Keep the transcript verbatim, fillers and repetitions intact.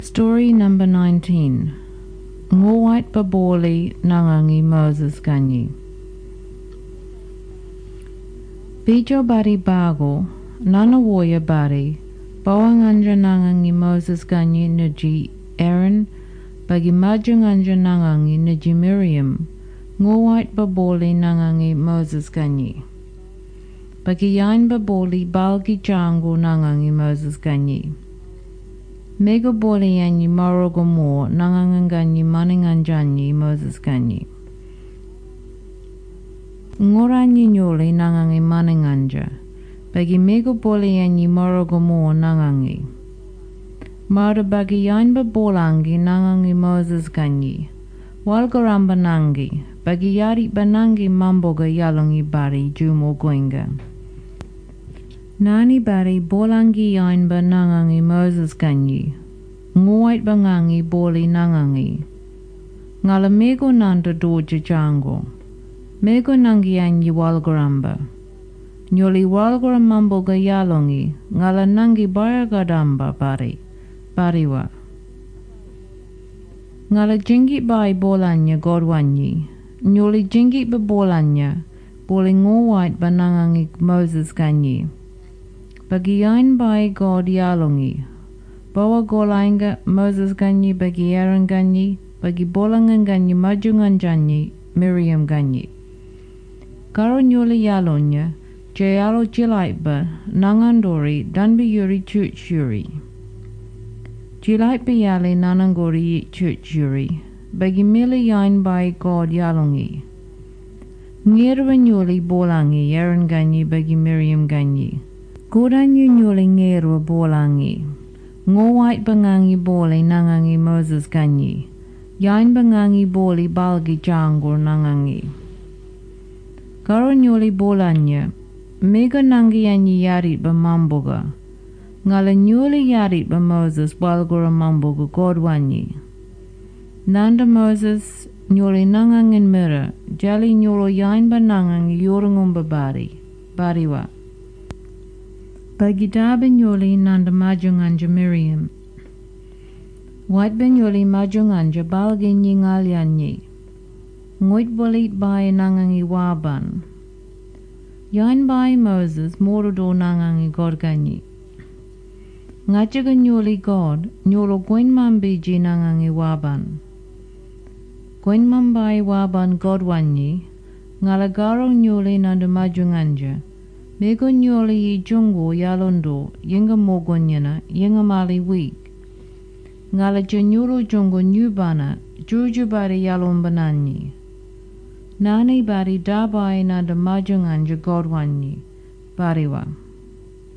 Story number nineteen. Ngowait baboli nangangi Moses ganyi. Bijo bari bago, nanawoya bari, bawanganja nangangi Moses ganyi naji Aaron, bagi majunganja nangangi naji Miriam, ngowait baboli nangangi Moses ganyi. Bagi yain baboli balgi jango nangangi Moses ganyi. Mega boli yanyi marogo mo nanganganganyi maninganjanyi Moses ganyi. Ngoranyi nyoli nangangi maninganja. Bagi mega boli yanyi marogo mo nangangi. Mada bagi yain babolangi nangangi Moses ganyi. Walgaramba nangi. Bagi yari banangi mamboga yalongi bari jumo goinga. Nani bari bolangi yain ba nangangi Moses ganyi. Nguait bangangi boli nangangi. Ngala mego nanda doja jango. Mego nangi yanyi walgaramba. Nyoli walgaramambo ga yalongi. Ngala nangi baragadamba bari. Bariwa. Ngala jingi bai bolanya godwanyi. Nyoli jingi ba bolanya. Boli nguait ba nangangi Moses ganyi. Bagi yain bai God yalongi. Bawa golainga Moses ganyi bagi Aaron ganyi. Bagi bolangan ganyi majungan janyi Miriam ganyi. Karo nyuli yalonya. Jayalo jilaitba nangandori danbi yuri church yuri. Jilaitba yali nanangori church yuri. Bagi mili yain bai God yalongi. Ngirwa nyuli bolangi Aaron ganyi bagi Miriam ganyi. Godanyu nyuli ngirwa bolangi. Ngowait bangangi boli nangangi Moses ganyi. Yain bangangi boli balgi jangur nangangi. Karo nyuli bolanya. Mega nangi yanyi yarit ba mamboga. Ngala nyuli yarit ba Moses walgura mamboga godwanyi. Nanda Moses nyuli nangangin mira. Jali nyolo yain ba nangangi yorungum babari. Bariwa. Bagi dabe nyoli nanda majunganja Miriam. White ben nyoli majunganja balgi nyingalyanyi. Ngoit bolit bai nangangi waban. Yain bai Moses morodo nangangi godganyi. Ngajaga nyoli God, nyolo gwen mambiji nangangi waban. Gwen mambai waban godwanyi. Ngalagaro nyoli nanda majunganja. Mego nyoli yi jungo yalondo, yenga mogonyana, yenga mali week. Ngala janyuro jungo nyubana, juju bari yalombananyi. Nani bari dabai nanda majunganja godwanyi, bariwa.